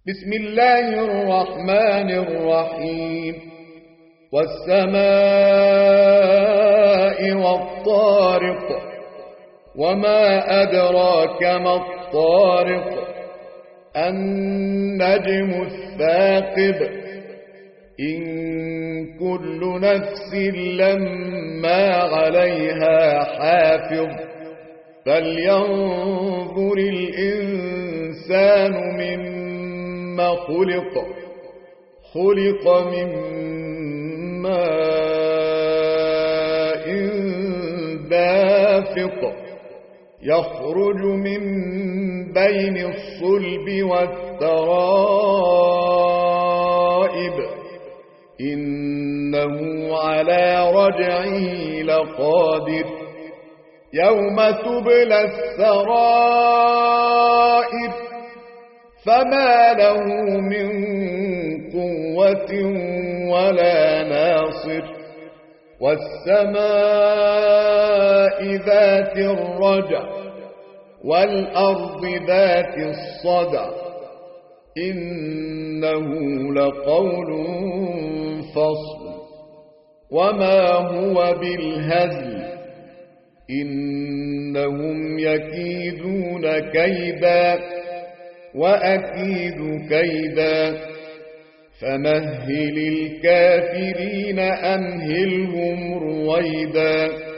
بسم الله الرحمن الرحيم. والسماء والطارق، وما أدراك ما الطارق، النجم الثاقب، إن كل نفس لما عليها حافظ، فلينظر الإنسان مما خلق من ماء دافق، يخرج من بين الصلب والترائب، إنه على رجعه لقادر، يوم تبلى السرائر، فما له من قوة ولا ناصر، والسماء ذات الرجع، والأرض ذات الصدع، إنه لقول فصل، وما هو بالهزل، إنهم يكيدون كيدا وأكيد كيدا، فمهل الكافرين أمهلهم رويدا.